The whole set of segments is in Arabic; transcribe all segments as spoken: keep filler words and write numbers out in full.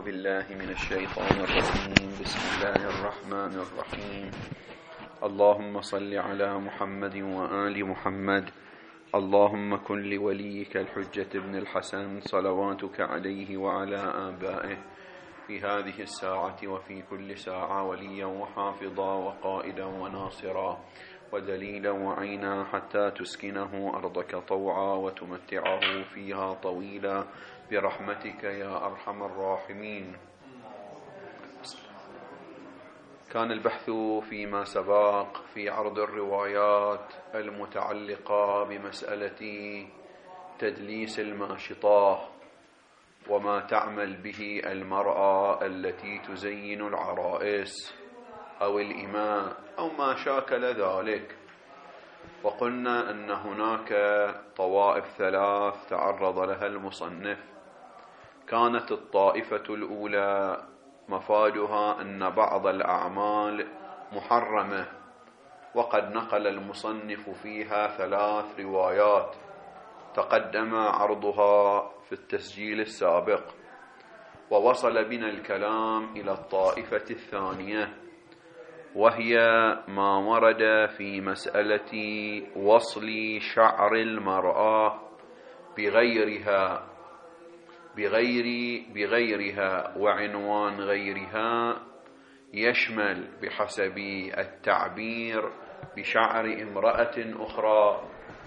بالله من الشيطان الرجيم. بسم الله الرحمن الرحيم. اللهم صل على محمد وآل محمد. اللهم كن لوليك الحجة بن الحسن صلواتك عليه وعلى آبائه في هذه الساعة وفي كل ساعة وليا وحافظا وقائدا وناصرا ودليلا وعينا حتى تسكنه أرضك طوعا وتمتعه فيها طويلا برحمتك يا أرحم الراحمين. كان البحث فيما سبق في عرض الروايات المتعلقة بمسألة تدليس الماشطة وما تعمل به المرأة التي تزين العرائس أو الإماء أو ما شاكل ذلك، وقلنا أن هناك طوائف ثلاث تعرض لها المصنف. كانت الطائفة الأولى مفادها أن بعض الأعمال محرمة، وقد نقل المصنف فيها ثلاث روايات تقدم عرضها في التسجيل السابق، ووصل بنا الكلام إلى الطائفة الثانية، وهي ما ورد في مسألة وصل شعر المرأة بغيرها بغير بغيرها وعنوان غيرها، يشمل بحسب التعبير بشعر امرأة أخرى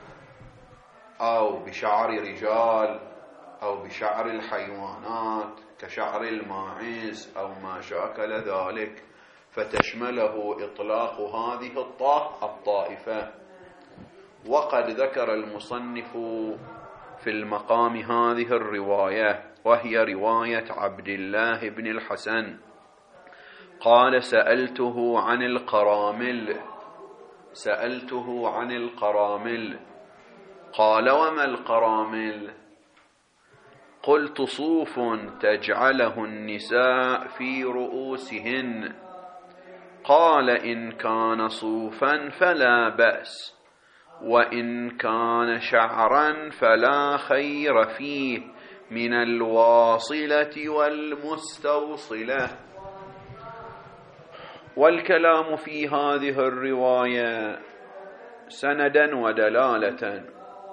أو بشعر رجال أو بشعر الحيوانات كشعر الماعز أو ما شاكل ذلك، فتشمله إطلاق هذه الطائفة. وقد ذكر المصنف في المقام هذه الرواية، وهي رواية عبد الله بن الحسن، قال: سألته عن القرامل سألته عن القرامل قال: وما القرامل؟ قلت: صوف تجعله النساء في رؤوسهن. قال: إن كان صوفا فلا بأس، وإن كان شعرا فلا خير فيه من الواصلة والمستوصلة. والكلام في هذه الرواية سندا ودلالة،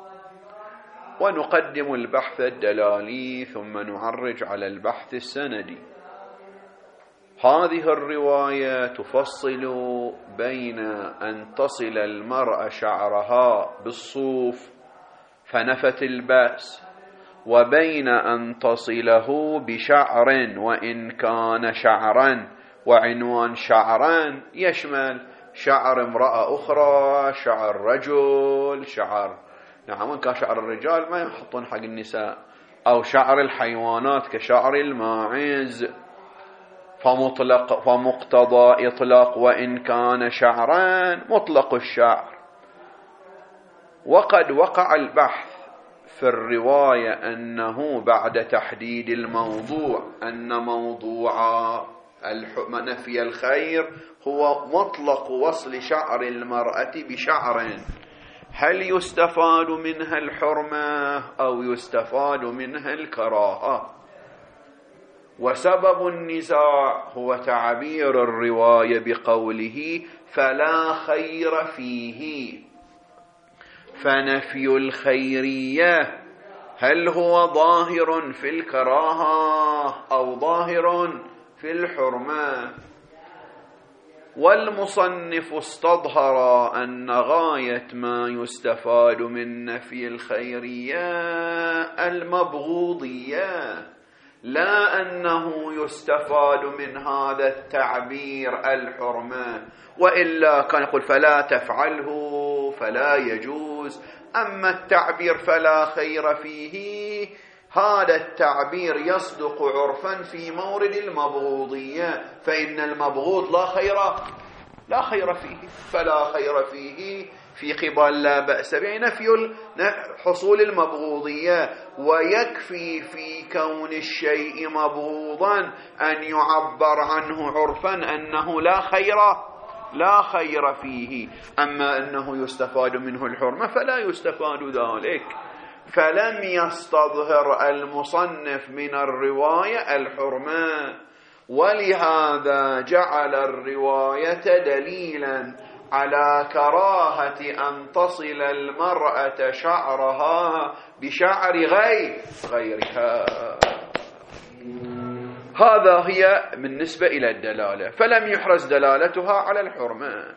ونقدم البحث الدلالي ثم نعرج على البحث السندي. هذه الرواية تفصل بين أن تصل المرأة شعرها بالصوف فنفت البأس، وبين أن تصله بشعر وإن كان شعرا، وعنوان شعرا يشمل شعر امرأة أخرى، شعر رجل، شعر نعم كشعر الرجال ما يحطون حق النساء، أو شعر الحيوانات كشعر الماعز، فمطلق فمقتضى إطلاق وإن كان شعرا مطلق الشعر. وقد وقع البحث في الرواية أنه بعد تحديد الموضوع أن موضوع نفي الخير هو مطلق وصل شعر المرأة بشعر، هل يستفاد منها الحرمة أو يستفاد منها الكراهة؟ وسبب النزاع هو تعبير الرواية بقوله فلا خير فيه، فنفي الخيرية هل هو ظاهر في الكراهة أو ظاهر في الحرمة؟ والمصنف استظهر أن غاية ما يستفاد من نفي الخيرية المبغوضية، لا أنه يستفاد من هذا التعبير الحرمة، وإلا كان يقول فلا تفعله فلا يجوز. أما التعبير فلا خير فيه، هذا التعبير يصدق عرفا في مورد المبغوضية، فإن المبغوض لا خير لا خير فيه، فلا خير فيه في قبال لا بأس بنفي حصول المبغوضية. ويكفي في كون الشيء مبغوضا أن يعبر عنه عرفا أنه لا خير لا خير فيه. أما أنه يستفاد منه الحرمة فلا يستفاد ذلك. فلم يستظهر المصنف من الرواية الحرمة، ولهذا جعل الرواية دليلا على كراهة أن تصل المرأة شعرها بشعر غير غيرها. هذا هي بالنسبة إلى الدلالة، فلم يحرز دلالتها على الحرمة.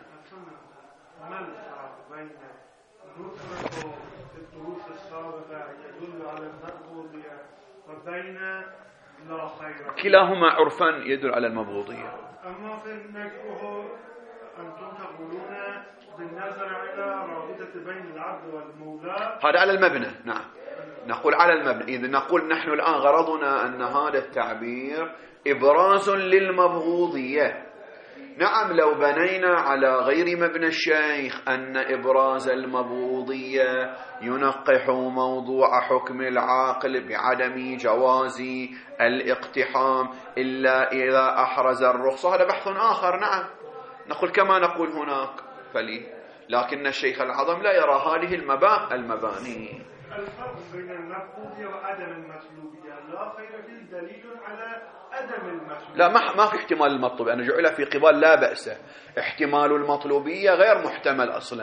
كلاهما عرفا يدل على المبغوضية. أما في المكروه أنتم تقولون بالنظر إلى رابطة بين العبد والمولى، هذا على المبنى. نعم، نقول على المبنى. إذا نقول نحن الآن غرضنا أن هذا التعبير إبراز للمبغوضية. نعم، لو بنينا على غير مبنى الشيخ أن إبراز المبغوضية ينقح موضوع حكم العاقل بعدم جواز الاقتحام إلا إذا أحرز الرخصة، هذا بحث آخر. نعم، نقول كما نقول هناك فلي، لكن الشيخ العظم لا يرى هذه المبا المباني. الفرق بين المطلوبية وعدم المطلوبية لا خير فيه دليل على عدم المطلوبية. لا، ما ما في احتمال المطلوبية، أنا جعل في قبال لا بأس. احتمال المطلوبية غير محتمل أصلا،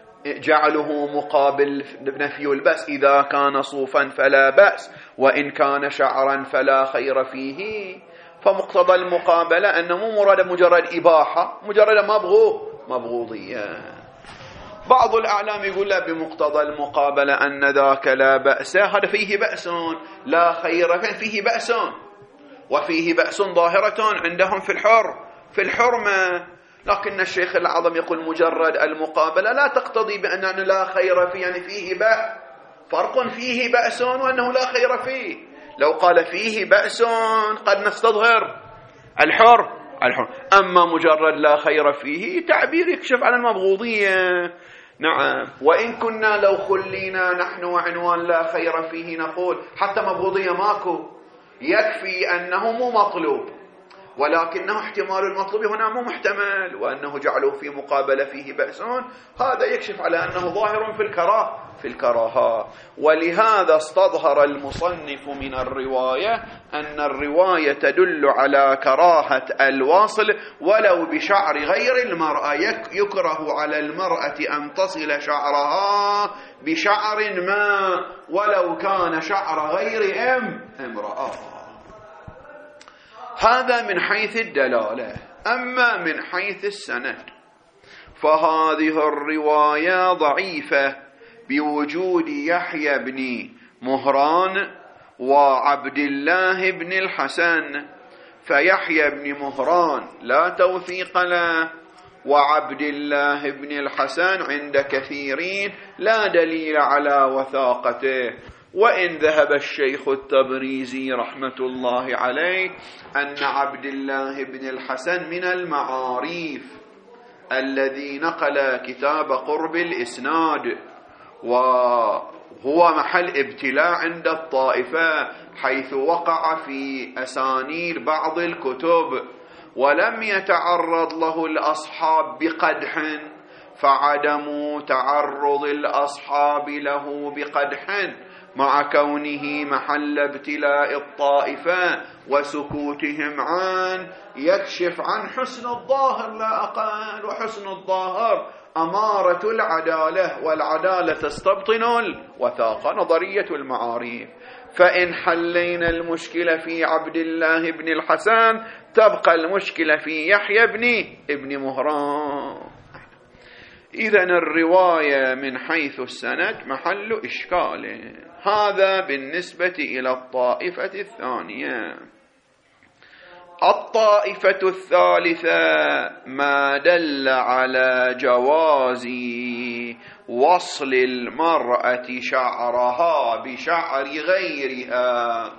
جعله مقابل نفي البأس. إذا كان صوفا فلا بأس، وإن كان شعرا فلا خير فيه. فمقتضى المقابلة أنه مو مراد مجرد إباحة، مجرد مبغو مبغوضية. بعض الأعلام يقول لا، بمقتضى المقابلة أن ذاك لا بأس، هذا فيه بأس لا خير فيه بأس، وفيه بأس ظاهرة عندهم في الحر في الحرمة. لكن الشيخ العظم يقول مجرد المقابلة لا تقتضي بأنه لا خير فيه، يعني فيه بأس، فرق فيه بأس وأنه لا خير فيه. لو قال فيه بأس قد نستظهر الحر الحر أما مجرد لا خير فيه تعبير يكشف على المبغوضية. نعم، وإن كنا لو خلينا نحن وعنوان لا خير فيه نقول حتى مبغوضية ماكو، يكفي أنه مو مطلوب، ولكنه احتمال المطلوب هنا مو محتمل، وأنه جعله في مقابلة فيه بأس، هذا يكشف على أنه ظاهر في الكراهة في الكراهة. ولهذا استظهر المصنف من الرواية أن الرواية تدل على كراهة الواصل ولو بشعر غير المرأة. يكره على المرأة أن تصل شعرها بشعر ما ولو كان شعر غير أم امرأة. هذا من حيث الدلالة. أما من حيث السند فهذه الرواية ضعيفة بوجود يحيى بن مهران وعبد الله بن الحسن، فيحيى بن مهران لا توثيق له، وعبد الله بن الحسن عند كثيرين لا دليل على وثاقته. وإن ذهب الشيخ التبريزي رحمة الله عليه أن عبد الله بن الحسن من المعاريف الذي نقل كتاب قرب الإسناد، وهو محل ابتلاء عند الطائفة حيث وقع في أسانيد بعض الكتب ولم يتعرض له الأصحاب بقدح، فعدم تعرض الأصحاب له بقدح مع كونه محل ابتلاء الطائفة وسكوتهم عنه يكشف عن حسن الظاهر لا أقل، وحسن الظاهر أمارة العدالة، والعدالة تستبطن الوثاقة، نظرية المعاريف. فإن حلينا المشكلة في عبد الله بن الحسن تبقى المشكلة في يحيى بن ابن مهران. إذن الرواية من حيث السند محل إشكال. هذا بالنسبة إلى الطائفة الثانية. الطائفة الثالثة ما دل على جواز وصل المرأة شعرها بشعر غيرها،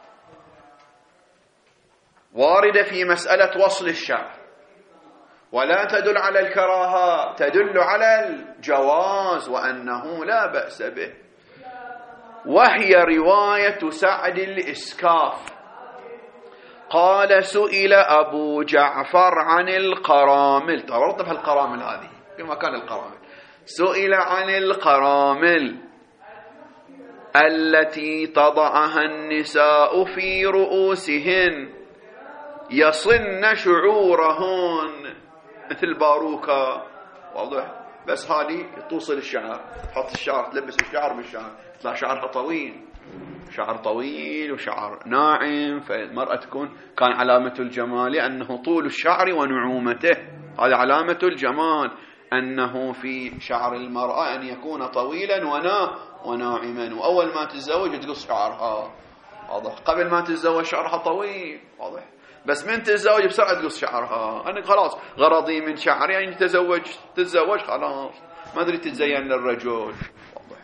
واردة في مسألة وصل الشعر، ولا تدل على الكراهة، تدل على الجواز وأنه لا بأس به. وهي رواية سعد الإسكاف قال سئل أبو جعفر عن القرامل، تورط القرامل هذه في مكان القرامل، سئل عن القرامل التي تضعها النساء في رؤوسهن يصن شعورهن مثل باروكة، واضح؟ بس هذه توصل الشعر، تحط الشعر، تلبس الشعر بالشعر، يطلع شعرها طويل، شعر طويل وشعر ناعم. فالمرأة تكون كان علامة الجمال أنه طول الشعر ونعومته، هذا علامة الجمال، أنه في شعر المرأة أن يكون طويلا ونا وناعما. وأول ما تتزوج تقص شعرها، واضح؟ قبل ما تتزوج شعرها طويل، واضح؟ بس من تتزوج بسرعة تقص شعرها. أنا خلاص غرضي من شعري يعني تتزوج تتزوج خلاص، ما أدري تتزين للرجل، واضح؟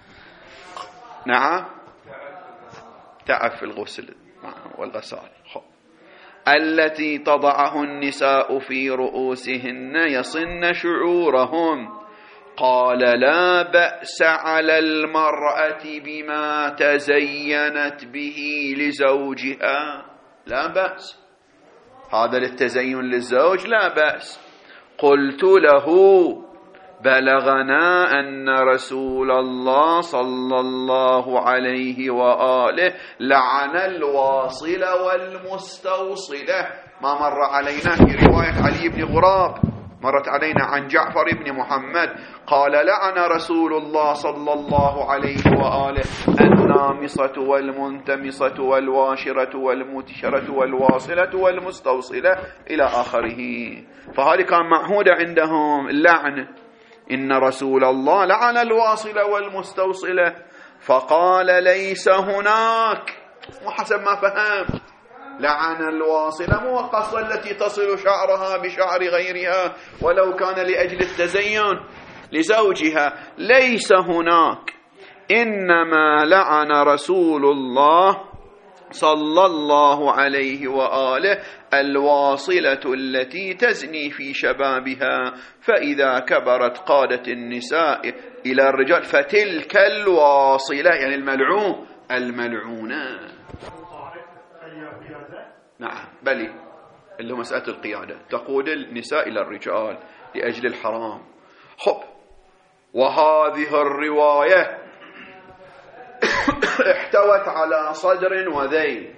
نعم، تعف الغسل والغسال. التي تضعه النساء في رؤوسهن يصن شعورهم. قال لا بأس على المرأة بما تزينت به لزوجها، لا بأس، هذا للتزين للزوج لا بأس. قلت له بلغنا أن رسول الله صلى الله عليه وآله لعن الواصل والمستوصلة. ما مر علينا في رواية علي بن غراب، مرت علينا عن جعفر بن محمد قال لعن رسول الله صلى الله عليه وآله النامصة والمنتمصة والواشرة والمتشرة والواصلة والمستوصلة إلى آخره. فهذه كان معهودة عندهم اللعن، إن رسول الله لعن الواصلة والمستوصلة. فقال ليس هناك، وحسب ما فهم لعن الواصلة مو قصة التي تصل شعرها بشعر غيرها ولو كان لأجل التزين لزوجها، ليس هناك، إنما لعن رسول الله صلى الله عليه وآله الواصلة التي تزني في شبابها، فإذا كبرت قادت النساء إلى الرجال، فتلك الواصلة يعني الملعون الملعونة. نعم بلي، اللي هو مسألة القيادة، تقود النساء إلى الرجال لأجل الحرام. خب، وهذه الرواية احتوت على صدر وذيل.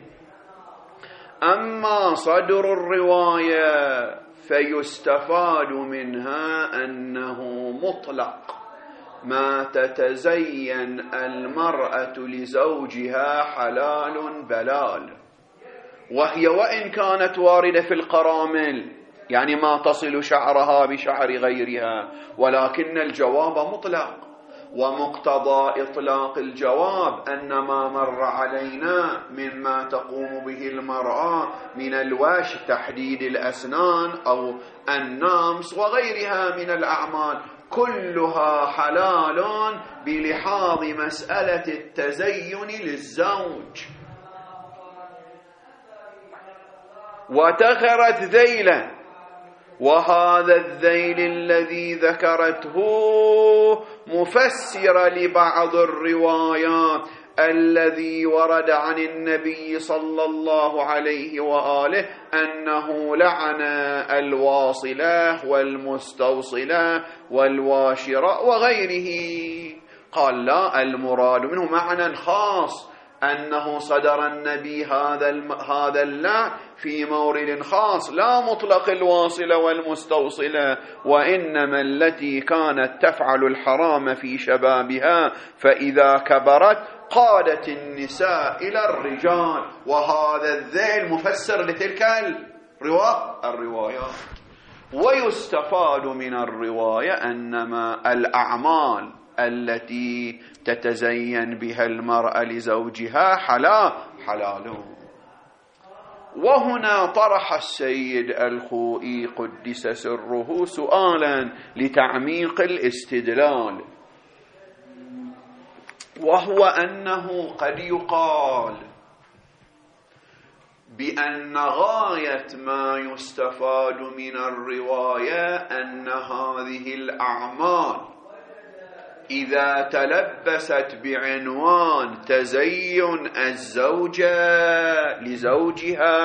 أما صدر الرواية فيستفاد منها أنه مطلق ما تتزين المرأة لزوجها حلال بلال، وهي وإن كانت واردة في القرامل يعني ما تصل شعرها بشعر غيرها، ولكن الجواب مطلق، ومقتضى إطلاق الجواب أن ما مر علينا مما تقوم به المرأة من الوش، تحديد الأسنان أو النامص وغيرها من الأعمال كلها حلال بلحاظ مسألة التزين للزوج. وتخرت ذيلا، وهذا الذيل الذي ذكرته مفسر لبعض الروايات الذي ورد عن النبي صلى الله عليه وآله أنه لعن الواصلة والمستوصلة والواشرة وغيره. قال لا، المراد منه معنى خاص، أنه صدر النبي هذا هذا اللعن في مورد خاص، لا مطلق الواصلة والمستوصلة، وإنما التي كانت تفعل الحرام في شبابها فإذا كبرت قادت النساء إلى الرجال. وهذا الذيل مفسر لتلك الروايات. ويستفاد من الرواية أنما الأعمال التي تتزين بها المرأة لزوجها حلال حلال. وهنا طرح السيد الخوئي قدس سره سؤالا لتعميق الاستدلال، وهو أنه قد يقال بأن غاية ما يستفاد من الرواية أن هذه الأعمال إذا تلبست بعنوان تزين الزوجة لزوجها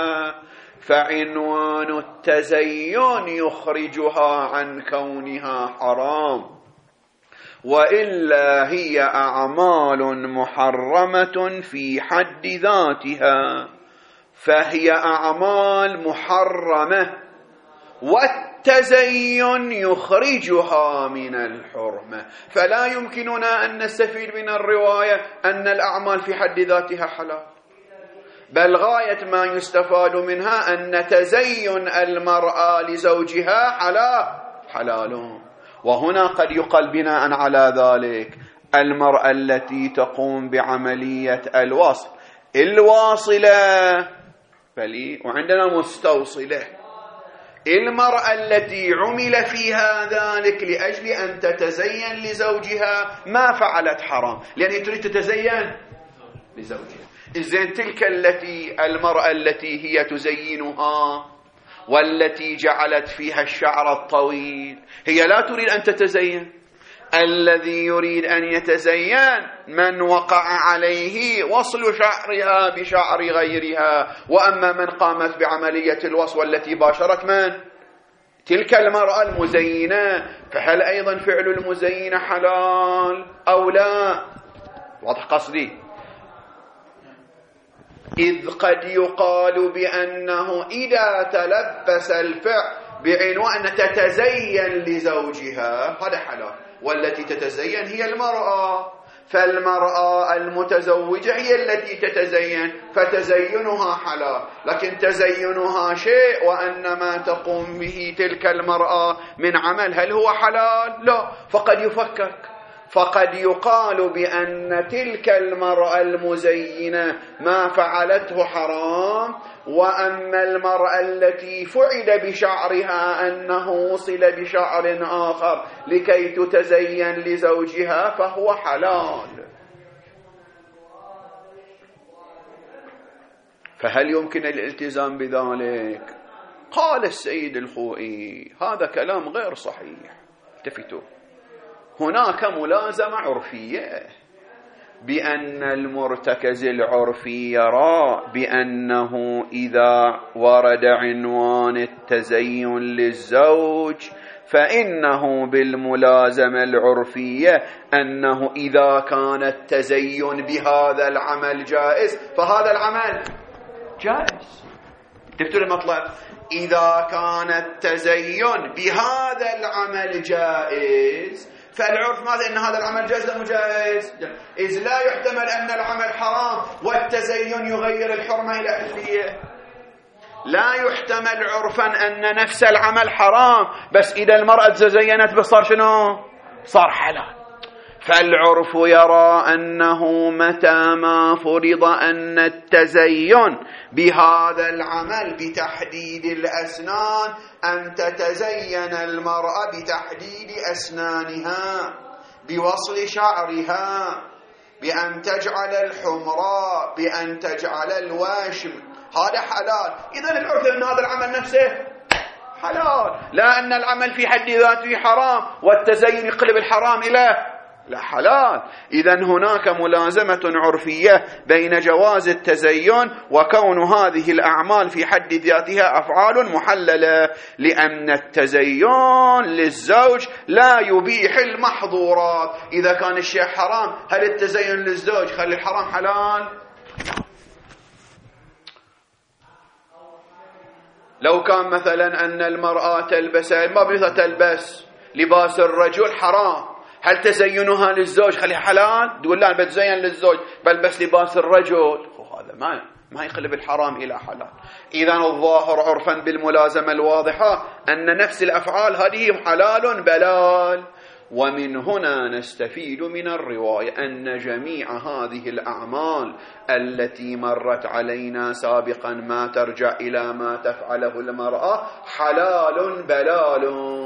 فعنوان التزين يخرجها عن كونها حرام، وإلا هي أعمال محرمة في حد ذاتها، فهي أعمال محرمة، والتزين يخرجها من الحرمة. فلا يمكننا أن نستفيد من الرواية أن الأعمال في حد ذاتها حلال، بل غاية ما يستفاد منها أن تزين المرأة لزوجها حلال حلال. وهنا قد يقال بناء على ذلك المرأة التي تقوم بعملية الوصل الواصلة بلي وعندنا مستوصلة، المرأة التي عمل فيها ذلك لأجل أن تتزين لزوجها ما فعلت حرام، لأن تريد تتزين لزوجها. إذن تلك التي المرأة التي هي تزينها والتي جعلت فيها الشعر الطويل هي لا تريد أن تتزين. الذي يريد أن يتزين من وقع عليه وصل شعرها بشعر غيرها. وأما من قامت بعملية الوصل والتي باشرت من تلك المرأة المزينة، فهل أيضا فعل المزينة حلال أو لا؟ واضح قصدي؟ إذ قد يقال بأنه إذا تلبس الفعل بعنوان أن تتزين لزوجها هذا حلال، والتي تتزين هي المرأة، فالمرأة المتزوجة هي التي تتزين فتزينها حلال. لكن تزينها شيء وأن ما تقوم به تلك المرأة من عمل هل هو حلال؟ لا. فقد يفكك، فقد يقال بأن تلك المرأة المزينة ما فعلته حرام، وأما المرأة التي فعل بشعرها أنه وصل بشعر آخر لكي تتزين لزوجها فهو حلال. فهل يمكن الالتزام بذلك؟ قال السيد الخوئي هذا كلام غير صحيح. التفتوا، هناك ملازمة عرفية بأن المرتكز العرفي يرى بأنه إذا ورد عنوان التزين للزوج فإنه بالملازمة العرفية أنه إذا كان التزين بهذا العمل جائز فهذا العمل جائز. تفتوا المطلب؟ إذا كان التزين بهذا العمل جائز فالعرف ماذا؟ أن هذا العمل جائز أم جائز؟ إذ لا يحتمل أن العمل حرام والتزين يغير الحرمة إلى حلية. لا يحتمل عرفا أن نفس العمل حرام بس إذا المرأة تزينت بصار شنو؟ صار حلال. فالعرف يرى أنه متى ما فرض أن التزين بهذا العمل بتحديد الأسنان أن تتزين المرأة بتحديد أسنانها، بوصل شعرها، بأن تجعل الحمراء، بأن تجعل الواشم، هذا حلال. إذن العرف أن هذا العمل نفسه حلال، لا أن العمل في حد ذاته حرام والتزين يقلب الحرام إلى لا حلال. إذن هناك ملازمة عرفية بين جواز التزين وكون هذه الأعمال في حد ذاتها أفعال محللة، لأن التزين للزوج لا يبيح المحظورات. إذا كان الشيء حرام هل التزين للزوج خلي الحرام حلال؟ لو كان مثلا أن المرأة تلبس ما بيث تلبس لباس الرجل حرام، هل تزينها للزوج خليها حلال؟ تقول لا بتزين للزوج بل بس لباس الرجل، هذا ما ما يقلب الحرام إلى حلال. إذن الظاهر عرفا بالملازمة الواضحة أن نفس الأفعال هذه حلال بلال. ومن هنا نستفيد من الرواية أن جميع هذه الأعمال التي مرت علينا سابقا ما ترجع إلى ما تفعله المرأة حلال بلال.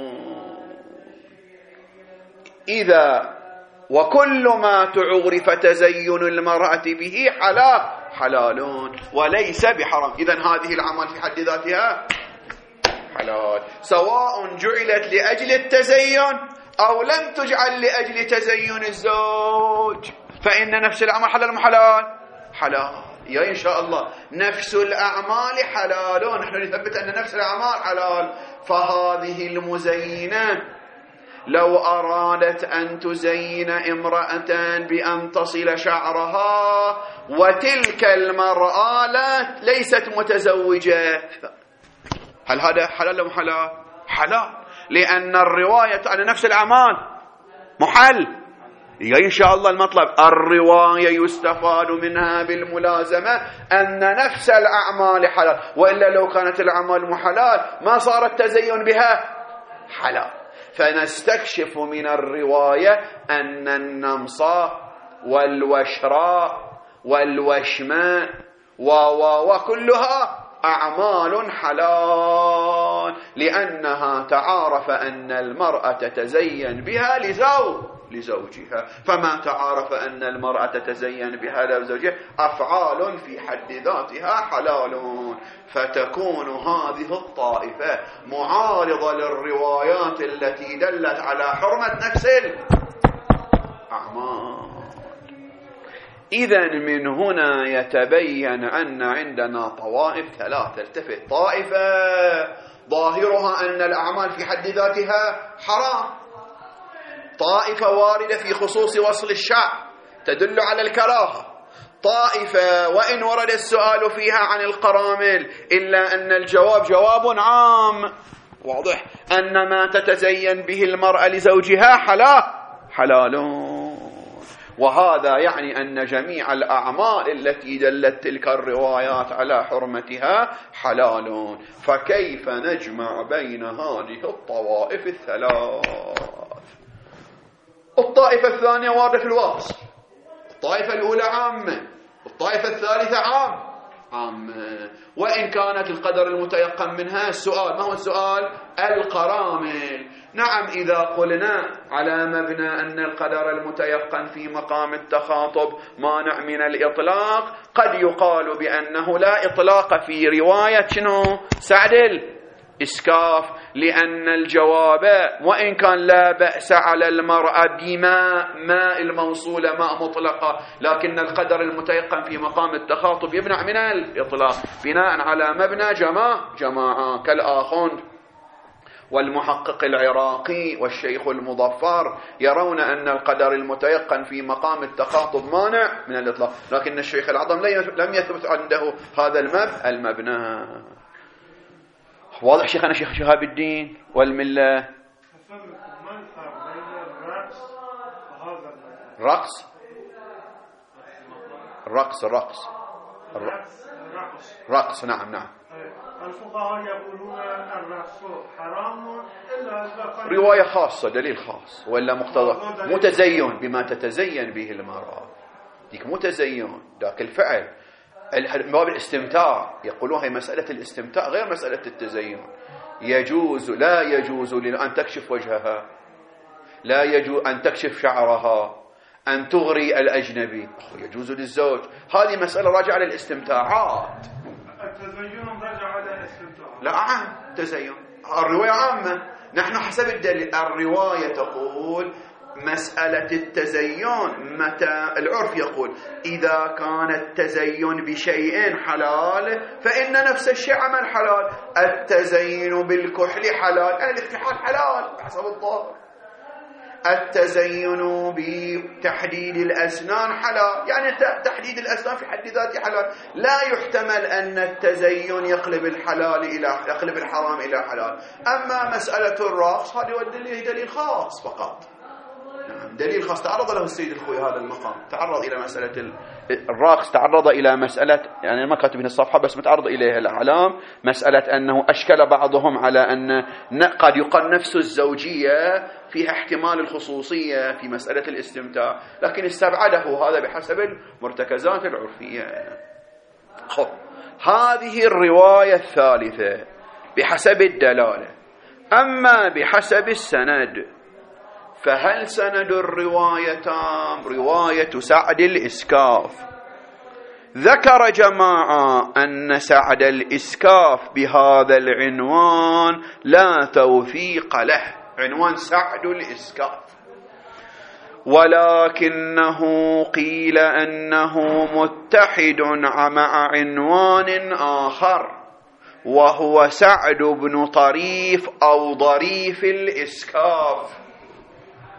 إذا وكل ما تعرف تزين المرأة به حلال حلال وليس بحرام. إذن هذه الأعمال في حد ذاتها حلال، سواء جعلت لأجل التزين أو لم تجعل لأجل تزين الزوج، فإن نفس الأعمال حلال محلال حلال. يا إن شاء الله نفس الأعمال حلال، نحن نثبت أن نفس الأعمال حلال. فهذه المزينة لو أرادت أن تزين امرأة بأن تصل شعرها وتلك المرأة لا ليست متزوجة، هل هذا حلال أم حلال؟ حلال، لأن الرواية على نفس الأعمال محل. إن شاء الله المطلب الرواية يستفاد منها بالملازمة أن نفس الأعمال حلال، وإلا لو كانت الأعمال محلال ما صار التزين بها حلال. فنستكشف من الرواية أن النمص والوشراء والوشماء وكلها أعمال حلال، لأنها تعارف أن المرأة تتزين بها لزوج لزوجها، فما تعارف أن المرأة تتزين بها لزوجها أفعال في حد ذاتها حلال. فتكون هذه الطائفة معارضة للروايات التي دلت على حرمة نفس الأعمال. إذن من هنا يتبين أن عندنا طوائف ثلاثة. التفت، طائفة ظاهرها أن الأعمال في حد ذاتها حرام، طائفة واردة في خصوص وصل الشعر تدل على الكراهة، طائفة وإن ورد السؤال فيها عن القرامل إلا أن الجواب جواب عام واضح، أن ما تتزين به المرأة لزوجها حلال حلال. وهذا يعني أن جميع الأعمال التي دلت تلك الروايات على حرمتها حلال. فكيف نجمع بين هذه الطوائف الثلاث؟ الطائفة الثانية واردة في الوصف، الطائفة الأولى عامة، الطائفة الثالثة عام عامة. وإن كانت القدر المتيقن منها السؤال، ما هو السؤال؟ القرامل. نعم، إذا قلنا على مبنى أن القدر المتيقن في مقام التخاطب مانع من الإطلاق، قد يقال بأنه لا إطلاق في رواية شنو؟ سعد الإسكاف، لأن الجواب وإن كان لا بأس على المرأة بماء ماء الموصولة ماء مطلقة، لكن القدر المتيقن في مقام التخاطب يمنع من الإطلاق بناء على مبنى جماعة جماعة كالآخوند والمحقق العراقي والشيخ المظفر يرون أن القدر المتيقن في مقام التخاطب مانع من الإطلاق، لكن الشيخ العظم لم يثبت عنده هذا المبنى. واضح شيخنا شيخ شهاب الدين والملة؟ رقص رقص رقص رقص نعم نعم. الفقهاء يقولون الرقص حرام إلا إذا رواية خاصة دليل خاص، ولا مقتضى متزين بما تتزين به المرأة، ديك متزين ذاك الفعل. باب الاستمتاع يقولون هي مسألة الاستمتاع غير مسألة التزين. يجوز لا يجوز أن تكشف وجهها، لا يجوز أن تكشف شعرها، أن تغري الأجنبي، يجوز للزوج. هذه مسألة راجعة للاستمتاعات. التزين راجع على الاستمتاع. لا عام تزين، الرواية عامة. نحن حسب الدليل الرواية تقول مسألة التزين متى العرف يقول إذا كان التزين بشيء حلال فإن نفس الشيء عمل حلال. التزين بالكحل حلال، الاكتحال حلال حسب الظاهر. التزين بتحديد الأسنان حلال، يعني تحديد الأسنان في حد ذاته حلال. لا يحتمل أن التزين يقلب الحلال إلى يقلب الحرام إلى حلال. أما مسألة الرقص هذه والدليل دليل خاص فقط، دليل خاص تعرض له السيد الخوي. هذا المقام تعرض إلى مسألة الرقص، تعرض إلى مسألة، يعني ما كاتب هنا الصفحة بس متعرض إليها الأعلام، مسألة أنه أشكل بعضهم على أن قد يقال نفس الزوجية فيها احتمال الخصوصية في مسألة الاستمتاع، لكن استبعده هذا بحسب المرتكزات العرفية. خب هذه الرواية الثالثة بحسب الدلالة. أما بحسب السند فهل سند الروايتان رواية سعد الإسكاف؟ ذكر جماعة أن سعد الإسكاف بهذا العنوان لا توثيق له، عنوان سعد الإسكاف، ولكنه قيل أنه متحد مع عنوان آخر وهو سعد بن طريف أو ضريف الإسكاف.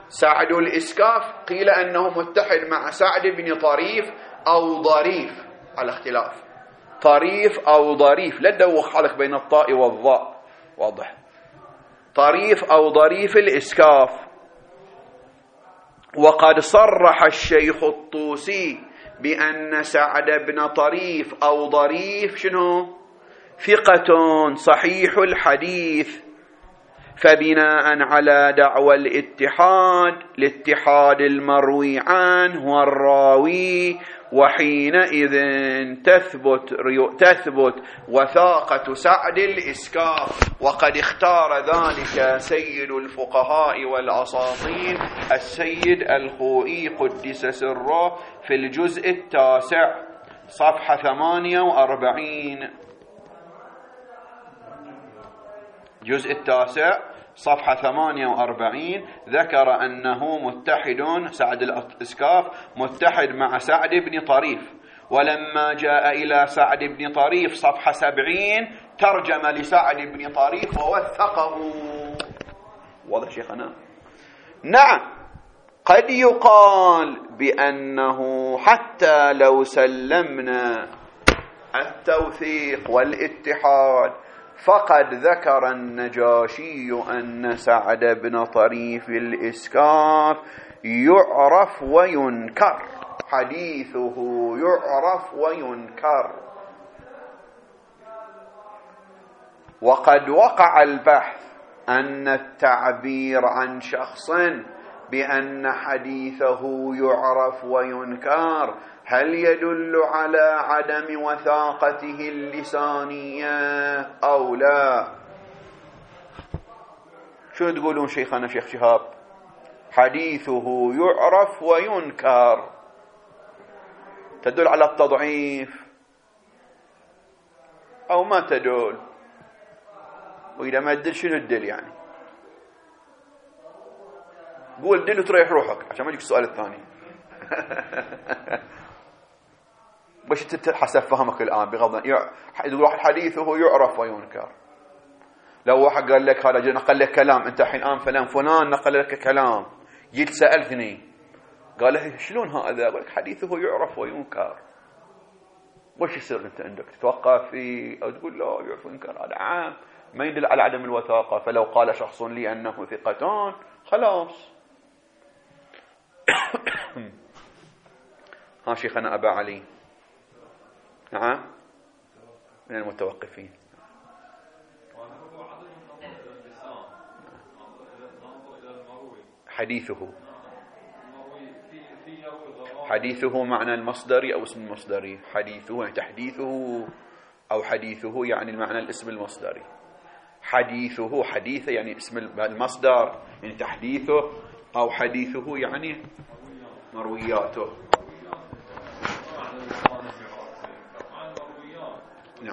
سعد الإسكاف قيل أنه متحد مع سعد بن طريف أو ضريف على اختلاف، طريف أو ضريف، لا تدوخ حالك بين الطاء والضاء، واضح، طريف أو ضريف الإسكاف. وقد صرح الشيخ الطوسي بأن سعد بن طريف أو ضريف شنو؟ ثقة صحيح الحديث، فبناء على دعوى الاتحاد الاتحاد المروي عنه والراوي، وحينئذ تثبت تثبت وثاقة سعد الإسكاف. وقد اختار ذلك سيد الفقهاء والأساطين السيد الخوئي قدس سره في الجزء التاسع صفحة ثمانية وأربعين، جزء التاسع صفحة ثمانية وأربعين، ذكر أنه متحد سعد الإسكاف متحد مع سعد بن طريف، ولما جاء إلى سعد بن طريف صفحة سبعين ترجم لسعد بن طريف ووثقه. واضح شيخنا؟ نعم، قد يقال بأنه حتى لو سلمنا التوثيق والاتحاد فقد ذكر النجاشي أن سعد بن طريف الإسكاف يعرف وينكر، حديثه يعرف وينكر. وقد وقع البحث أن التعبير عن شخص بأن حديثه يعرف وينكر هل يدل على عدم وثاقته اللسانية أو لا؟ شو تقولون شيخنا شيخ شهاب؟ حديثه يعرف وينكر تدل على التضعيف أو ما تدل؟ وإذا ما تدل شنو الدل يعني؟ قول دل وتريح روحك عشان ما يجيك السؤال الثاني. باش تحسب فهمك الآن بغض يقول واحد حديثه يعرف وينكر. لو واحد قال لك هذا نقل لك كلام، انت الحين الآن فلان فلان نقل لك كلام، جيت سألتني قال له شلون هذا؟ أقول لك حديثه يعرف وينكر. وش يصير انت عندك؟ تتوقف فيه او تقول لا يعرف وينكر؟ هذا عام ما يدل على عدم الوثاقة. فلو قال شخص لي أنه ثقتان خلاص. ها شيخنا أبا علي. نعم من المتوقفين. حديثه حديثه معنى المصدري أو اسم المصدري؟ حديثه يعني تحديثه، أو حديثه يعني المعنى الاسم المصدري. حديثه حديثه يعني اسم المصدر يعني تحديثه، أو حديثه يعني مروياته. نعم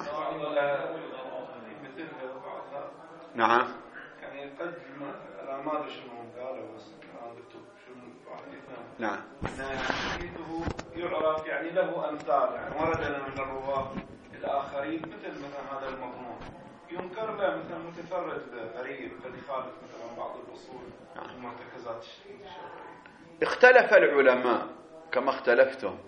نعم يعني قد أنا ما أدري شنو قالوا بس أنا بكتب شنو حديثنا. نعم حديثه يعرف يعني له أمثال، يعني ورد لنا من الرواة الآخرين مثل مثلا هذا المضمون. ينكر له مثلا متفرد غريب قد يخالف مثلا بعض الأصول المرتكزات الشرعية. اختلف العلماء كما اختلفتم،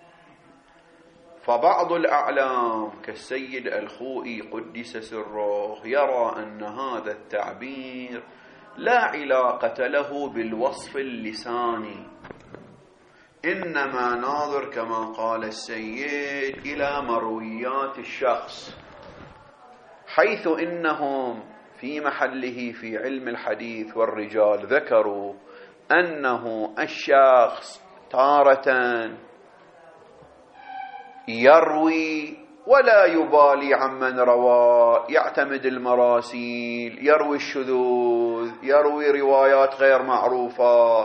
فبعض الأعلام كالسيد الخوئي قدس سره يرى أن هذا التعبير لا علاقة له بالوصف اللساني، إنما ناظر كما قال السيد إلى مرويات الشخص، حيث إنهم في محله في علم الحديث والرجال ذكروا أنه الشخص تارة يروي ولا يبالي عمن روى، يعتمد المراسيل، يروي الشذوذ، يروي روايات غير معروفة،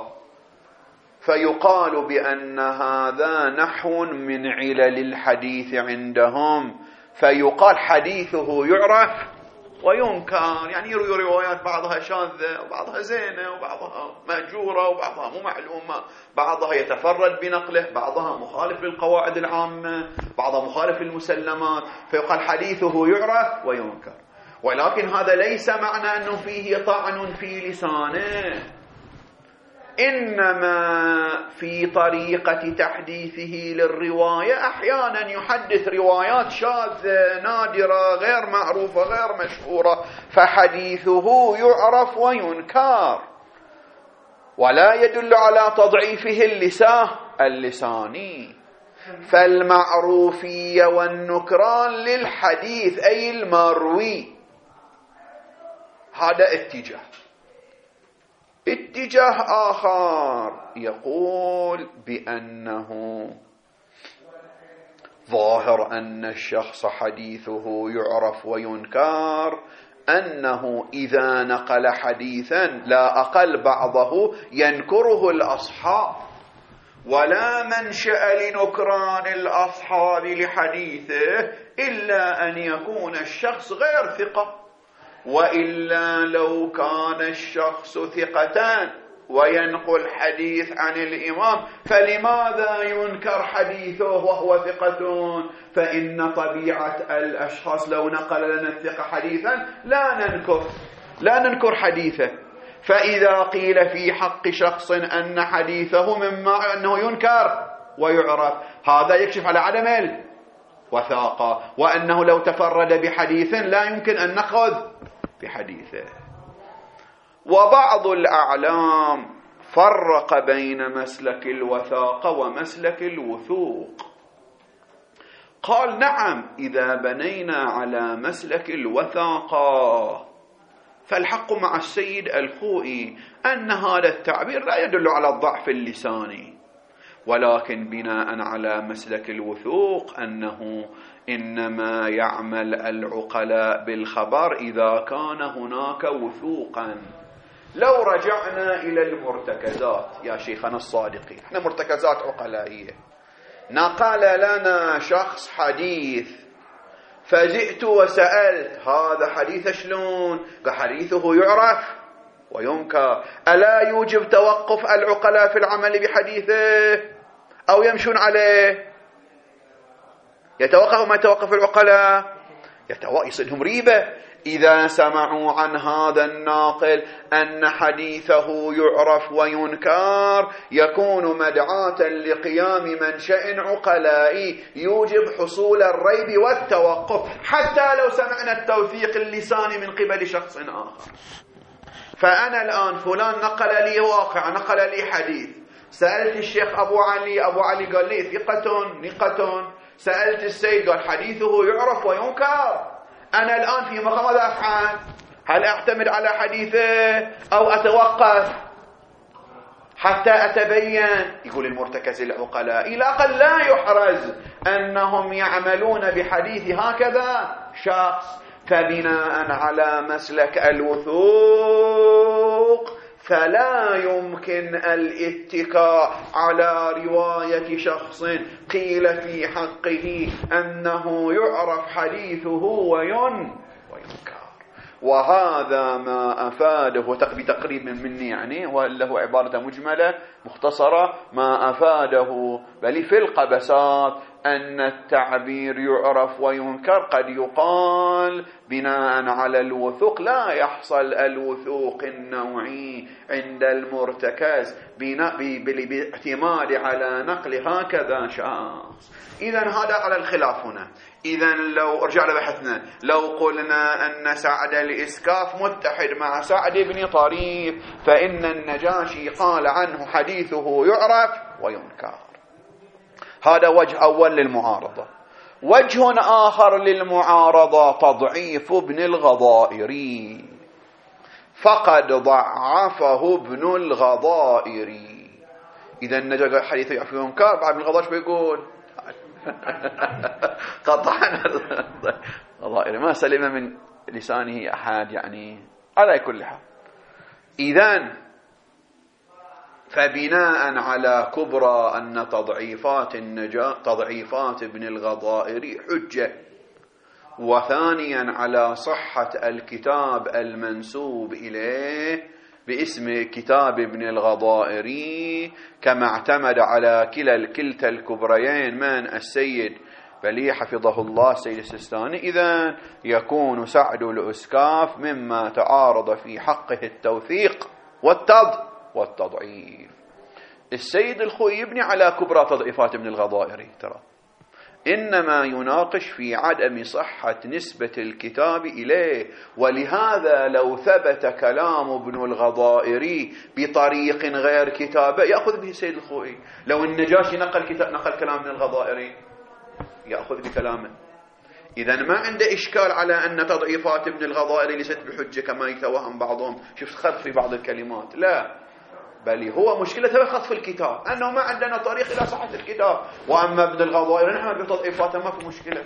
فيقال بأن هذا نحو من علل الحديث عندهم، فيقال حديثه يعرف وينكر، يعني يروي روايات بعضها شاذة وبعضها زينة وبعضها مأجورة وبعضها مو معلومة، بعضها يتفرد بنقله، بعضها مخالف للقواعد العامة، بعضها مخالف للمسلمات، فيقال حديثه يعرف وينكر. ولكن هذا ليس معنى أنه فيه طعن في لسانه، إنما في طريقة تحديثه للرواية أحيانا يحدث روايات شاذة نادرة غير معروفة غير مشهورة، فحديثه يعرف وينكر، ولا يدل على تضعيفه اللسان اللساني. فالمعروفية والنكران للحديث أي المروي. هذا اتجاه. اتجاه آخر يقول بأنه ظاهر أن الشخص حديثه يعرف وينكر أنه إذا نقل حديثا لا أقل بعضه ينكره الأصحاب، ولا منشأ لنكران الأصحاب لحديثه إلا أن يكون الشخص غير ثقة، وإلا لو كان الشخص ثقة وينقل حديث عن الإمام فلماذا ينكر حديثه وهو ثقة؟ فإن طبيعة الأشخاص لو نقل لنا الثقة حديثا لا ننكر لا ننكر حديثه. فإذا قيل في حق شخص أن حديثه مما أنه ينكر ويعرف، هذا يكشف على عدم الوثاقة، وأنه لو تفرد بحديث لا يمكن أن نأخذ بحديثه. وبعض الأعلام فرق بين مسلك الوثاقة ومسلك الوثوق، قال نعم إذا بنينا على مسلك الوثاقة فالحق مع السيد الخوئي أن هذا التعبير لا يدل على الضعف اللساني، ولكن بناء على مسلك الوثوق أنه إنما يعمل العقلاء بالخبر إذا كان هناك وثوقا. لو رجعنا إلى المرتكزات يا شيخنا الصادقين، احنا مرتكزات عقلائية، نقل لنا شخص حديث فجئت وسألت هذا حديث شلون؟ قال حديثه يعرف وينكر. ألا يوجب توقف العقلاء في العمل بحديثه أو يمشون عليه؟ يتوقف ما يتوقف العقلاء؟ يتوقف، يصيرهم ريبة إذا سمعوا عن هذا الناقل أن حديثه يعرف وينكر، يكون مدعاة لقيام منشأ عقلائي يوجب حصول الريب والتوقف حتى لو سمعنا التوثيق اللساني من قبل شخص آخر. فأنا الآن فلان نقل لي واقع، نقل لي حديث، سألت الشيخ أبو علي، أبو علي قال لي ثقة نقة، سألت السيد قال حديثه يعرف وينكر. أنا الآن في مقام ماذا أفعل؟ هل أعتمد على حديثه أو أتوقف حتى أتبين؟ يقول المرتكز العقلاء إلى أقل لا يحرز أنهم يعملون بحديث هكذا شخص. فبناء على مسلك الوثوق فلا يمكن الاتكاء على رواية شخص قيل في حقه أنه يعرف حديثه وين وينكر. وهذا ما أفاده بتقريب مني يعني، وله عبارة مجملة مختصرة، ما أفاده بل في القبسات أن التعبير يعرف وينكر قد يقال بناء على الوثوق، لا يحصل الوثوق النوعي عند المرتكز باعتماد على نقل هكذا شخص. إذن هذا على الخلاف هنا. إذن لو رجع لبحثنا، لو قلنا أن سعد الإسكاف متحد مع سعد بن طريف فإن النجاشي قال عنه حديثه يعرف وينكر. هذا وجه أول للمعارضة. وجه آخر للمعارضة تضعيف ابن الغضائري، فقد ضعفه ابن الغضائري. إذا نجا حديثه يعرف وينكر، بعد ابن الغضائري بيقول قطعنا الغضائري ما سلم من لسانه أحد يعني. على كل حال إذن فبناء على كبرى أن تضعيفات النجاة تضعيفات ابن الغضائري حجة، وثانيا على صحة الكتاب المنسوب إليه باسم كتاب ابن الغضائري كما اعتمد على كلا كلتا الكبريين من السيد بلي حفظه الله السيد السيستاني، إذن يكون سعد الإسكاف مما تعارض في حقه التوثيق والتض والتضعيف. السيد الخوئي يبني على كبرى تضعيفات ابن الغضائري، ترى إنما يناقش في عدم صحة نسبة الكتاب إليه، ولهذا لو ثبت كلام ابن الغضائري بطريق غير كتابه يأخذ به السيد الخوئي. لو النجاشي نقل كتاب نقل كلام ابن الغضائري يأخذ بكلامه. إذا ما عنده إشكال على أن تضعيفات ابن الغضائري ليست بحجة كما يتوهم بعضهم، شفت خط في بعض الكلمات، لا، بل هو مشكلة خط في الكتاب، أنه ما عندنا طريق إلى صحة الكتاب. وأما ابن الغضائري نحن بتضعيفاته ما في مشكلة.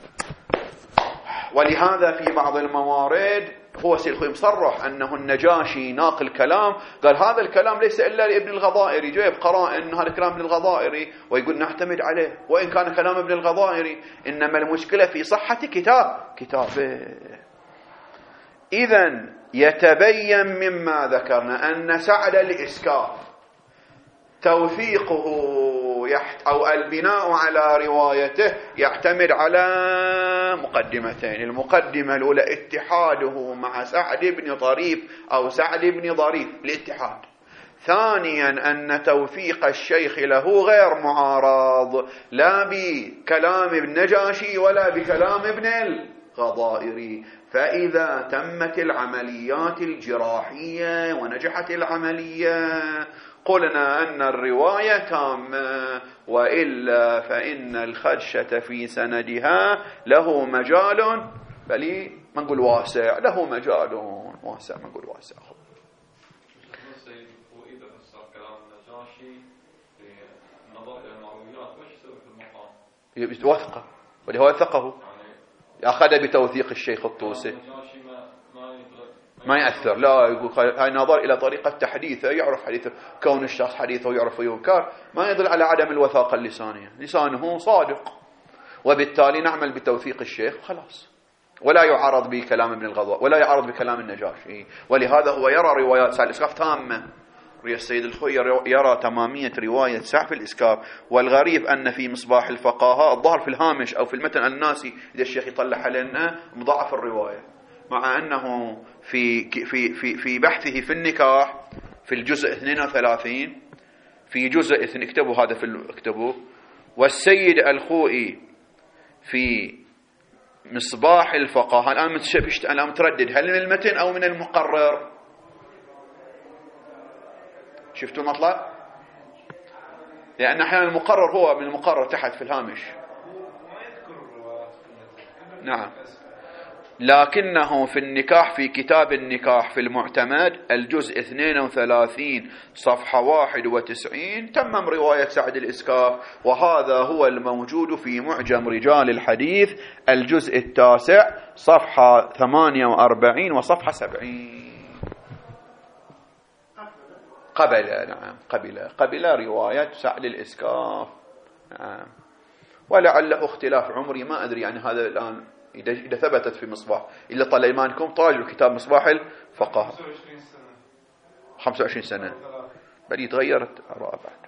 ولهذا في بعض الموارد هو سيد الخوئي مصرح أنه النجاشي ناقل كلام، قال هذا الكلام ليس إلا لابن الغضائري، جايب قرائن هذا كلام ابن الغضائري ويقول نعتمد عليه وإن كان كلام ابن الغضائري، إنما المشكلة في صحة كتاب كتابه. إذن يتبين مما ذكرنا أن سعد الإسكاف توثيقه يحت أو البناء على روايته يعتمد على مقدمتين. المقدمة الأولى اتحاده مع سعد بن طريف أو سعد بن ظريف الاتحاد. ثانيا أن توثيق الشيخ له غير معارض لا بكلام ابن نجاشي ولا بكلام ابن الغضائري. فإذا تمت العمليات الجراحية ونجحت العملية قلنا أن الرواية تامة، وإلا فإن الخدشة في سندها له مجال، بل ما نقول واسع، له مجال واسع، ما نقول واسع. يتوثقه ولهو وثقه، أخذ بتوثيق الشيخ الطوسي ما يأثر، لا يقول هاي نظر إلى طريقة تحديثه، يعرف حديثه، كون الشخص حديثه ويعرف ينكر ما يدل على عدم الوثاقة اللسانية، لسانه صادق، وبالتالي نعمل بتوثيق الشيخ خلاص، ولا يعارض بكلام ابن الغضاء ولا يعارض بكلام النجاشي. ولهذا هو يرى روايات سعد الإسكاف تامة. السيد الخوئي يرى تمامية رواية سعد الإسكاف. والغريب أن في مصباح الفقاهة الظاهر في الهامش أو في المتن الناسي إذا الشيخ يطلع لنا مضاعف الرواية، مع أنه في في في في بحثه في النكاح في الجزء اثنين وثلاثين في جزء اثنين اكتبوا هذا في اكتبوه. والسيد الخوئي في مصباح الفقاهة الآن متشبشت أنا متردد هل من المتن أو من المقرر؟ شفتوا المطلع؟ لأن أحيانا المقرر هو من المقرر تحت في الهامش. نعم، لكنه في النكاح في كتاب النكاح في المعتمد الجزء اثنين وثلاثين صفحة واحد وتسعين تمم رواية سعد الإسكاف، وهذا هو الموجود في معجم رجال الحديث الجزء التاسع صفحة ثمانية وأربعين وصفحة سبعين. قبل نعم قبل قبل رواية سعد الإسكاف. نعم، ولعله اختلاف عمري ما أدري يعني هذا الآن إذا ثبتت في مصباح إلا طال إيمانكم طالعوا كتاب مصباح الفقاهة خمسة وعشرين سنة بل يتغيرت آراء بعد.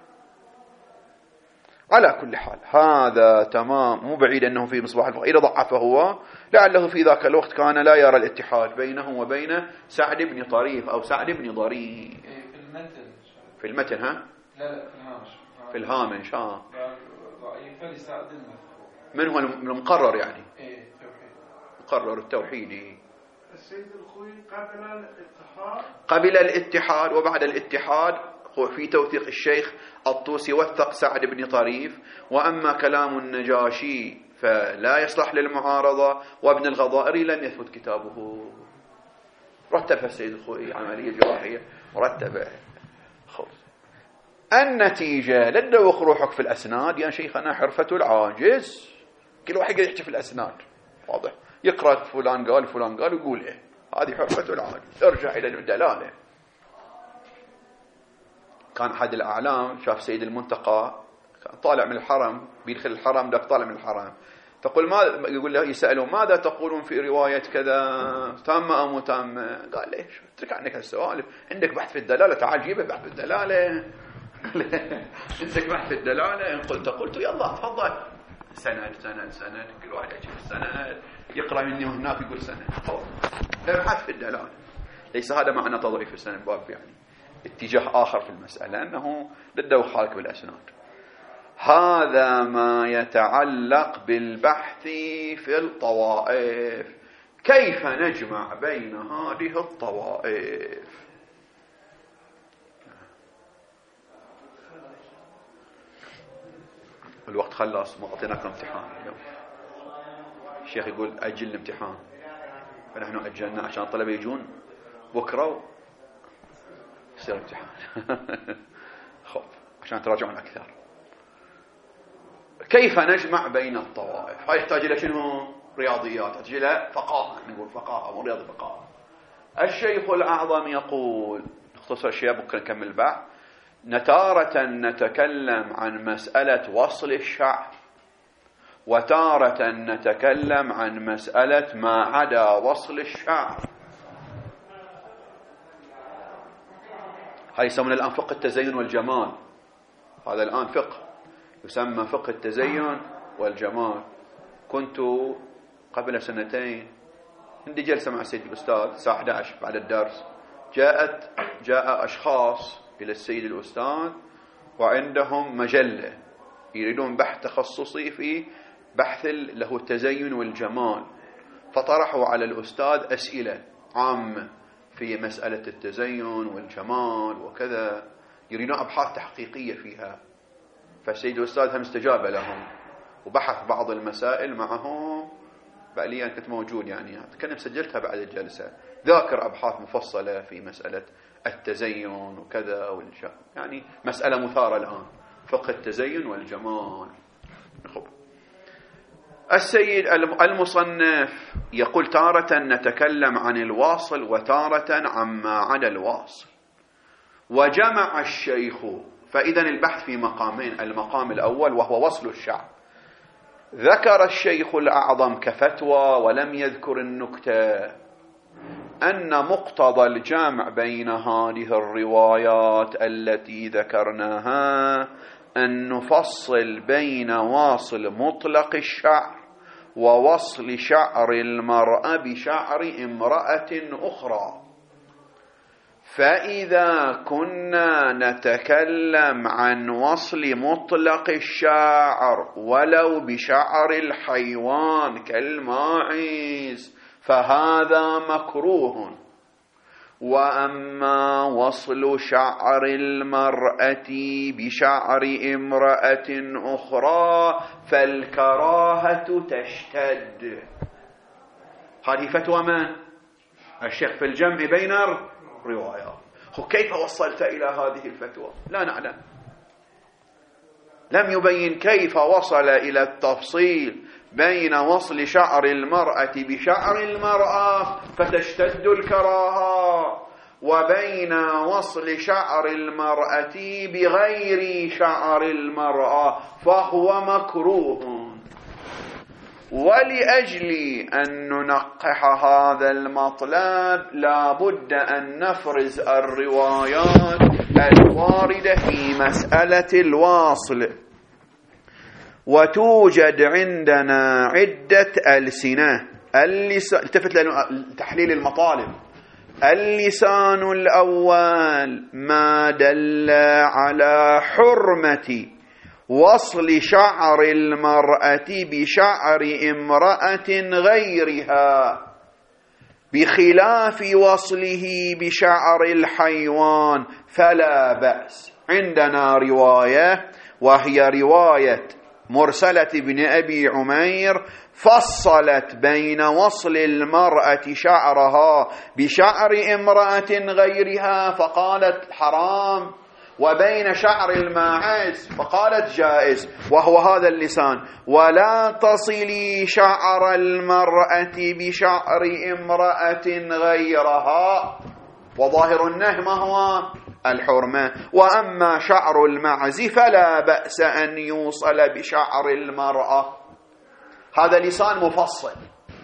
على كل حال هذا تمام، مو بعيد أنه في مصباح الفقاهة إذا ضعفه هو لعله في ذاك الوقت كان لا يرى الاتحاد بينه وبين سعد بن طريف أو سعد بن ضريف. في المتن في المتن ها؟ لا لا في الهامش في الهامش ها ضعيفة لسعد المذكور. من هو المقرر يعني؟ ايه التوحيد. مقرر التوحيدي. السيد الخوئي قبل الاتحاد قبل الاتحاد وبعد الاتحاد في توثيق الشيخ الطوسي وثق سعد بن طريف. وأما كلام النجاشي فلا يصلح للمعارضة، وابن الغضائري لم يثبت كتابه. رتبها السيد الخوئي عملية جراحية مرتبة. خلص النتيجة لا تدوخ روحك في الأسناد يا شيخنا، حرفة العاجز كل واحد يحكي في الأسناد واضح، يقرأ فلان قال فلان قال ويقول إيه، هذه حرفة العاجز. ارجع إلى الدلالة. كان أحد الأعلام شاف سيد المنتقى طالع من الحرم بيدخل الحرم داك طالع من الحرم، تقول ما يقول له يسأله ماذا تقولون في رواية كذا تامة أو متامة؟ قال ليش اترك عنك هالسوالف، عندك بحث في الدلالة تعال جيبه بحث في الدلالة. عندك بحث في الدلالة إن قلت قلت يلا تفضل سند سند سند كل واحد يشوف السند يقرأ مني وهناك يقول سند. ابحث في الدلالة. ليس هذا معنى تضعيف السند باب يعني اتجاه آخر في المسألة أنه ضده وخالك بالأسناد. هذا ما يتعلق بالبحث في الطوائف، كيف نجمع بين هذه الطوائف. الوقت خلص، ما أعطيناكم امتحان اليوم. الشيخ يقول أجل الامتحان، فنحن أجلنا عشان الطلبة يجون بكرة يصير امتحان. خب عشان تراجعون أكثر. كيف نجمع بين الطوائف؟ هاي يحتاج إلى شنو؟ رياضيات، يحتاج إلى فقاهة، نقول فقاهة أو رياضة فقاهة. الشيخ الأعظم يقول، نختصر الشيء بكرة نكمل بعد، نتارة نتكلم عن مسألة وصل الشعر، وتارة نتكلم عن مسألة ما عدا وصل الشعر. هاي يسمون الآن فقه التزين والجمال. هذا الآن فقه يسمى فقه التزين والجمال. كنت قبل سنتين عندي جلسة مع السيد الأستاذ الساعة أحد عشر بعد الدرس، جاءت جاء أشخاص إلى السيد الأستاذ وعندهم مجلة يريدون بحث تخصصي في بحث له التزين والجمال، فطرحوا على الأستاذ أسئلة عامة في مسألة التزين والجمال وكذا، يريدون أبحاث تحقيقية فيها. فالسيد الأستاذ هم استجاب لهم وبحث بعض المسائل معهم. بقى كنت موجود يعني، كان سجلتها بعد الجلسة، ذاكر أبحاث مفصلة في مسألة التزين وكذا والجمال، يعني مسألة مثارة الآن، فقه التزين والجمال. خب. السيد المصنف يقول تارة نتكلم عن الواصل وتارة عما عدا الواصل. وجمع الشيخ، فإذا البحث في مقامين، المقام الأول وهو وصل الشعر، ذكر الشيخ الأعظم كفتوى ولم يذكر النكتة أن مقتضى الجمع بين هذه الروايات التي ذكرناها أن نفصل بين واصل مطلق الشعر ووصل شعر المرأة بشعر امرأة أخرى. فإذا كنا نتكلم عن وصل مطلق الشعر ولو بشعر الحيوان كالماعز فهذا مكروه، وأما وصل شعر المرأة بشعر امرأة أخرى فالكراهة تشتد. هذه فتوى من؟ الشيخ في الجمع بين الروايات. كيف وصلت إلى هذه الفتوى؟ لا نعلم، لم يبين كيف وصل إلى التفصيل بين وصل شعر المرأة بشعر المرأة فتشتد الكراهة، وبين وصل شعر المرأة بغير شعر المرأة فهو مكروه. ولأجل أن ننقح هذا المطلب لا بد أن نفرز الروايات الواردة في مسألة الواصل. وتوجد عندنا عدة ألسنة. التفت لتحليل المطالب. اللسان الأول ما دل على حرمة وصل شعر المرأة بشعر امرأة غيرها بخلاف وصله بشعر الحيوان فلا بأس. عندنا رواية وهي رواية مرسلة بن أبي عمير فصلت بين وصل المرأة شعرها بشعر امرأة غيرها فقالت حرام، وبين شعر الماعز فقالت جائز، وهو هذا اللسان. ولا تصلي شعر المرأة بشعر امرأة غيرها، وظاهر النهي ما هو؟ الحرمة. وأما شعر المعز فلا بأس أن يوصل بشعر المرأة. هذا لسان مفصل.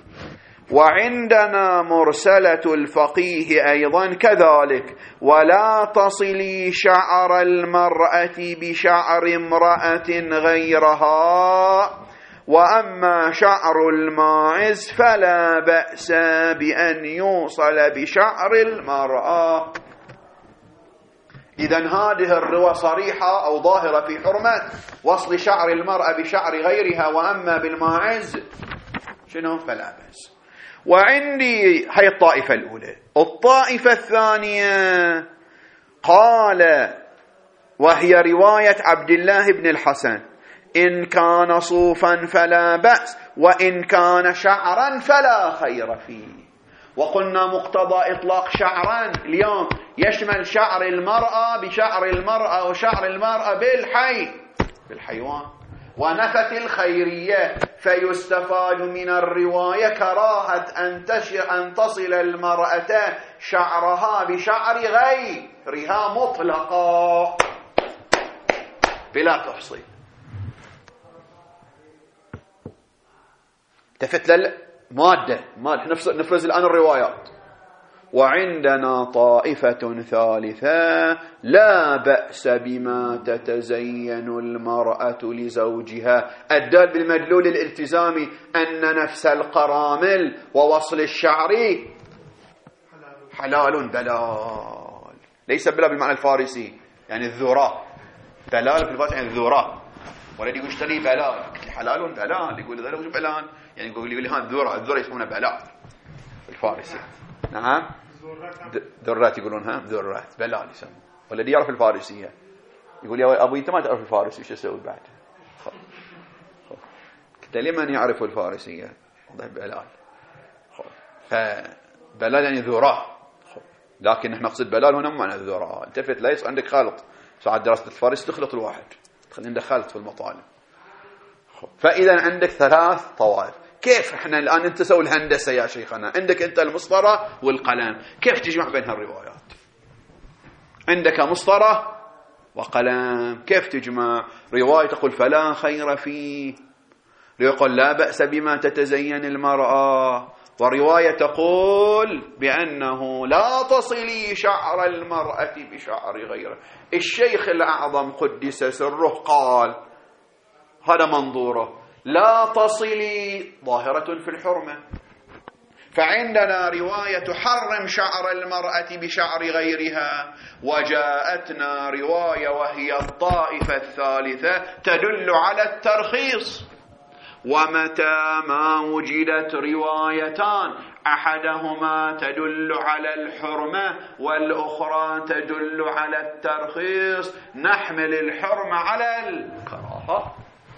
وعندنا مرسلة الفقيه أيضا كذلك، ولا تصلي شعر المرأة بشعر امرأة غيرها، وأما شعر الماعز فلا بأس بأن يوصل بشعر المرأة. إذن هذه الرواية صريحة أو ظاهرة في حرمة وصل شعر المرأة بشعر غيرها، وأما بالماعز شنو فلا بأس. وعندي هي الطائفة الأولى. الطائفة الثانية قال، وهي رواية عبد الله بن الحسن: إن كان صوفا فلا بأس، وإن كان شعرا فلا خير فيه. وقلنا مقتضى إطلاق شعرا اليوم يشمل شعر المرأة بشعر المرأة وشعر المرأة بالحي بالحيوان، ونفت الخيرية، فيستفاد من الرواية كراهة أن, أن تصل المرأة شعرها بشعر غيرها مطلقا بلا تحصي. تفت للمادة مادة نفرز الآن الروايات. وعندنا طائفة ثالثة: لا بأس بما تتزين المرأة لزوجها، الدال بالمدلول الالتزامي أن نفس القرامل ووصل الشعر حلال بلال، ليس بلال بالمعنى الفارسي يعني الذراء، بلال في الفارسي يعني الذراء، ولد يقول اشتري بلال حلال بلال، يقول ذلك وش بلال يعني يقول لي ها الذرة الذرة يسمونه بلال الفارسي. نعم ذرات يقولونها ذرات بلال يسمون، والذي يعرف الفارسية يقول يا أبوي أنت ما تعرف الفارسي وش أسوي بعد؟ قلت لمن يعرف الفارسية؟ بلال. فبلال يعني ذراء، لكن نحن نقصد بلال هنا معنى الذراء. التفت ليس عندك خلط، ساعات دراسة الفارس تخلط الواحد، تخلي عندك خلط في المطالب. فإذا عندك ثلاث طوائف. كيف احنا الآن انت سوي الهندسة يا شيخنا؟ عندك انت المسطرة والقلم، كيف تجمع بين هالروايات؟ عندك مسطرة وقلم، كيف تجمع؟ رواية تقول فلا خير فيه، يقول لا بأس بما تتزين المرأة، ورواية تقول بأنه لا تصلي شعر المرأة بشعر غيره. الشيخ الأعظم قدس سره قال هذا منظوره لا تصلي ظاهرة في الحرمة، فعندنا رواية تحرم شعر المرأة بشعر غيرها، وجاءتنا رواية وهي الطائفة الثالثة تدل على الترخيص. ومتى ما وجدت روايتان أحدهما تدل على الحرمة والأخرى تدل على الترخيص نحمل الحرمة على الكراهة،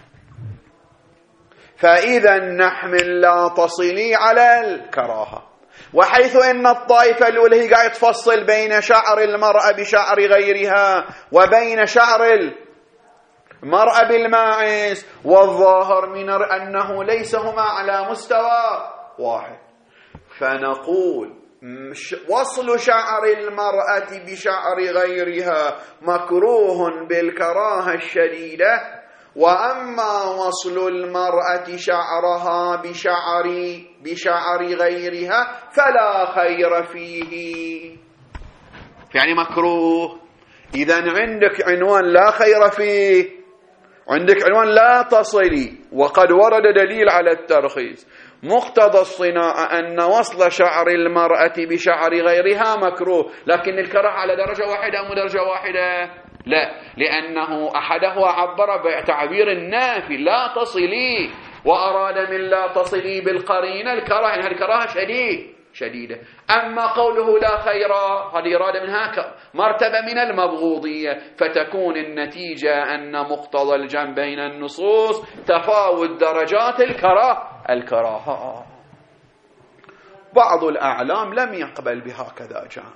فإذا نحمل لا تصلي على الكراهة. وحيث إن الطائفة الأولى هي قاعدة تفصل بين شعر المرأة بشعر غيرها وبين شعر المرأة بالماعز، والظاهر من أنه ليس هما على مستوى واحد، فنقول وصل شعر المرأة بشعر غيرها مكروه بالكراهة الشديدة، وأما وصل المرأة شعرها بشعر بشعر غيرها فلا خير فيه، يعني مكروه. إذن عندك عنوان لا خير فيه، عندك عنوان لا تصلي، وقد ورد دليل على الترخيص. مقتضى الصناعة أن وصل شعر المرأة بشعر غيرها مكروه، لكن الكراهة على درجة واحدة أو درجة واحدة؟ لا، لأنه أحده عبر بتعبير النافي لا تصلي، وأراد من لا تصلي بالقرينة الكراهة، يعني الكراهة شديد شديدة. أما قوله لا خير هذه إرادة منها مرتبة من المبغوضية، فتكون النتيجة أن مقتضى الجمع بين النصوص تفاوت درجات الكراهة الكراهة. بعض الأعلام لم يقبل بهكذا جمع،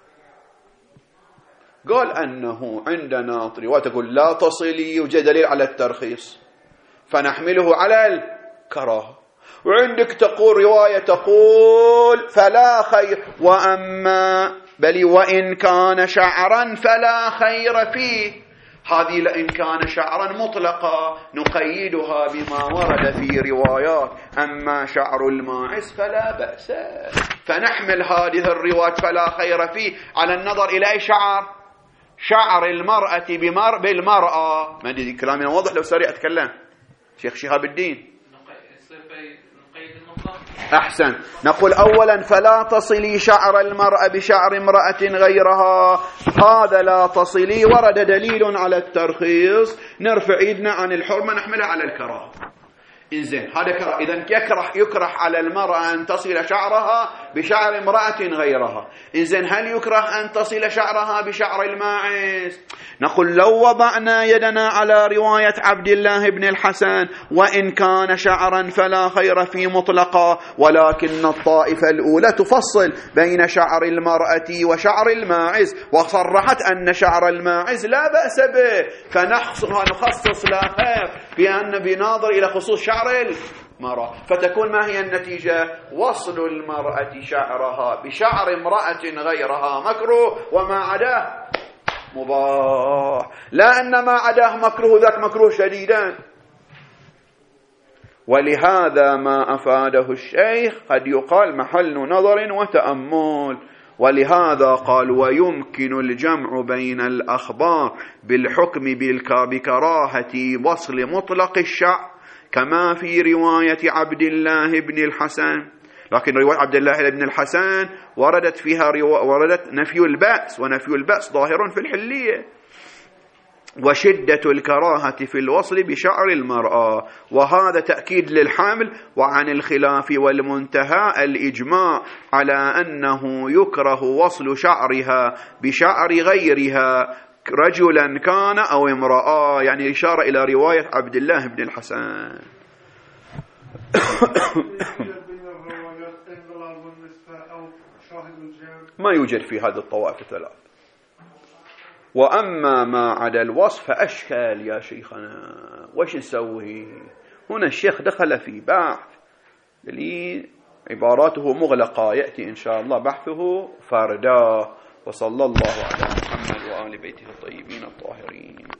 قال أنه عندنا رواية تقول لا تصلي يوجد دليل على الترخيص فنحمله على الكراهة، وعندك تقول رواية تقول فلا خير، وأما بل وإن كان شعرا فلا خير فيه. هذه لإن كان شعرا مطلقا نقيدها بما ورد في روايات، أما شعر الماعز فلا بأس، فنحمل هذه الروايات فلا خير فيه على النظر إلى أي شعر؟ شعر المرأة بمر بالمرأة. ما أدري كلامي واضح لو سريع أتكلم شيخ شهاب الدين. أحسن. نقول أولا فلا تصلي شعر المرأة بشعر امرأة غيرها، هذا لا تصلي ورد دليل على الترخيص، نرفع ايدنا عن الحرمة نحملها على الكراهة. إنزين هذا كره. إذن يكره يكره على المرأة أن تصل شعرها بشعر امرأة غيرها. إنزين هل يكره أن تصل شعرها بشعر الماعز؟ نقول لو وضعنا يدنا على رواية عبد الله بن الحسن وإن كان شعرا فلا خير في مطلقا، ولكن الطائفة الأولى تفصل بين شعر المرأة وشعر الماعز، وصرحت أن شعر الماعز لا بأس به، فنخصص لها بأن بناظر إلى خصوص شعر المرأة. فتكون ما هي النتيجة؟ وصل المرأة شعرها بشعر امرأة غيرها مكروه، وما عداه مباح، لا أن ما عداه مكروه ذاك مكروه شديدا. ولهذا ما أفاده الشيخ قد يقال محل نظر وتأمل. ولهذا قال ويمكن الجمع بين الأخبار بالحكم بكراهة وصل مطلق الشعر كما في رواية عبد الله بن الحسن، لكن رواية عبد الله بن الحسن وردت فيها وردت نفي البأس، ونفي البأس ظاهر في الحلية، وشدة الكراهة في الوصل بشعر المرأة، وهذا تأكيد للحمل. وعن الخلاف والمنتهى الإجماع على أنه يكره وصل شعرها بشعر غيرها رجلا كان أو امرأة، يعني إشارة إلى رواية عبد الله بن الحسن. ما يوجد في هذه الطوائف الثلاث. وأما ما عدا الوصف فأشكال يا شيخنا، وش نسوي هنا؟ الشيخ دخل في بحث اللي عباراته مغلقة، يأتي إن شاء الله بحثه فردا. وصلى الله على محمد وآل بيته الطيبين الطاهرين.